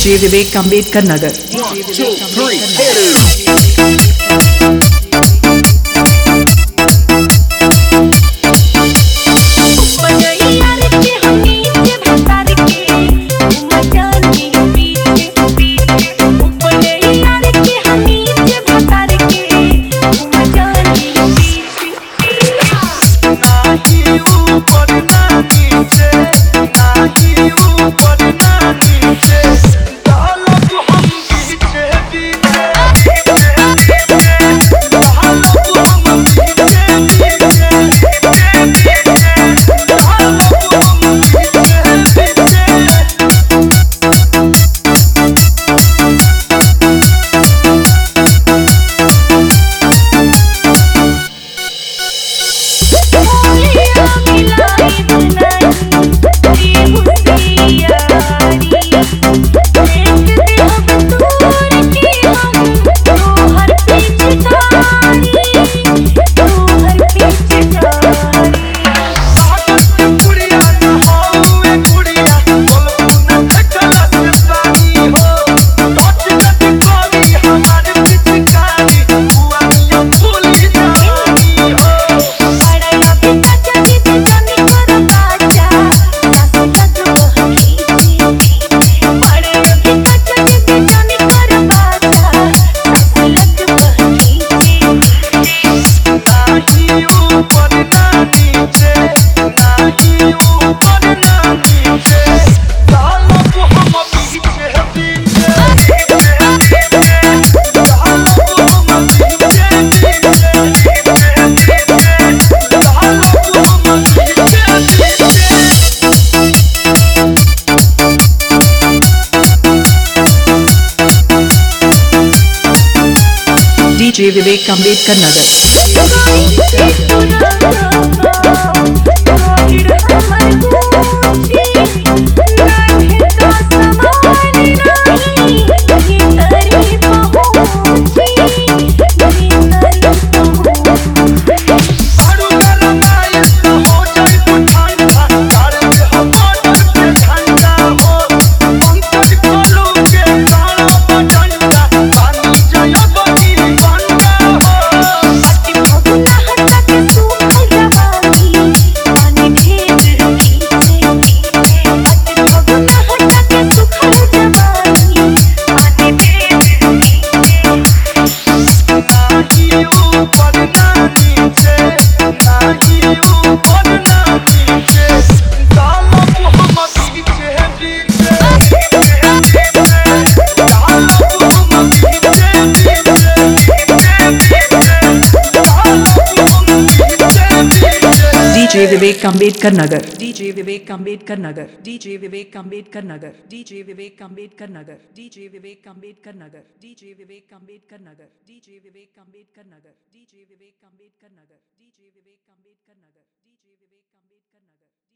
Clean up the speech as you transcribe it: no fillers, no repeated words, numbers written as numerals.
DJ Vivek Ambedkar Nagar. One, two, three, hit it. DJ Vivek Ambedkar DJ Vivek Ambedkar Nagar. DJ Vivek Ambedkar Nagar. DJ Vivek Ambedkar Nagar. DJ Vivek Ambedkar Nagar. DJ Vivek Ambedkar Nagar. DJ Vivek Ambedkar Nagar. DJ Vivek Ambedkar Nagar. DJ Vivek Ambedkar Nagar. DJ Vivek Ambedkar Nagar. DJ Vivek Ambedkar Nagar.